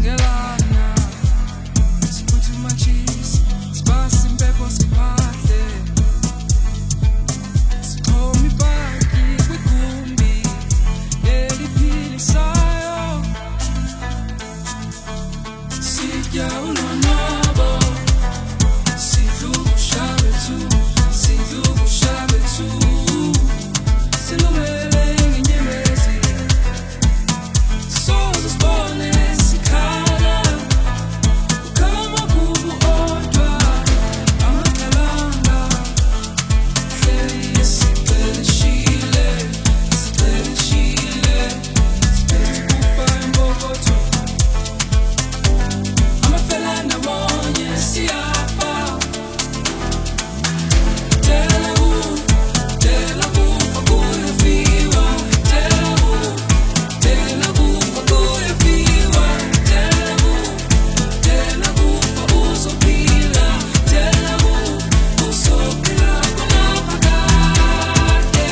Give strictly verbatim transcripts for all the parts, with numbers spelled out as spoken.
Ngelana, sifuthi machisi, sibasi impepho siphahle. Sichoma ibhaki kwigumbi eliphilisayo. Sitya ulonwabo, sidla ubusha bethu, sidla ubusha bethu. Silumele ngenyembezi, soze sibone sikhala. Ukhama kubu odwa, amagalanga. Hleli sipelishile, sipelishile, siphethe kufa imbokotho. Amafela ndawonye siyafa. Tela kufa, tela kufa kuyafiwa. Tela kufa, tela kufa kuyafiwa. Tela kufa, tela kufa uzophila. Tela kufa uzophila kunaphakade.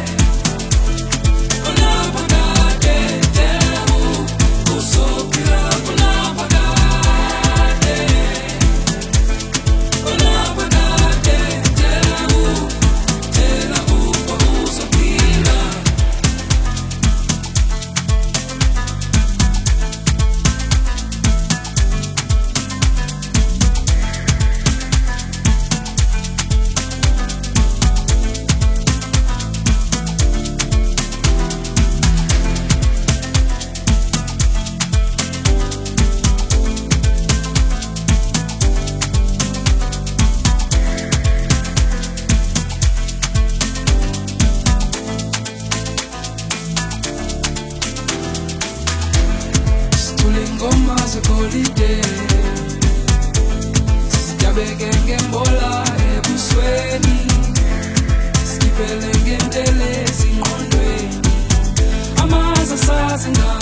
Kunaphakade, tela kufa uzophila kunaphakade. Kunaphakade, tela kufa, tela kufa uzophila. Sithule ingoma zegolide, sijabeke ngembola ebusweni, sikhipele ngentelezi engqondweni. Amazi asazi ngayo.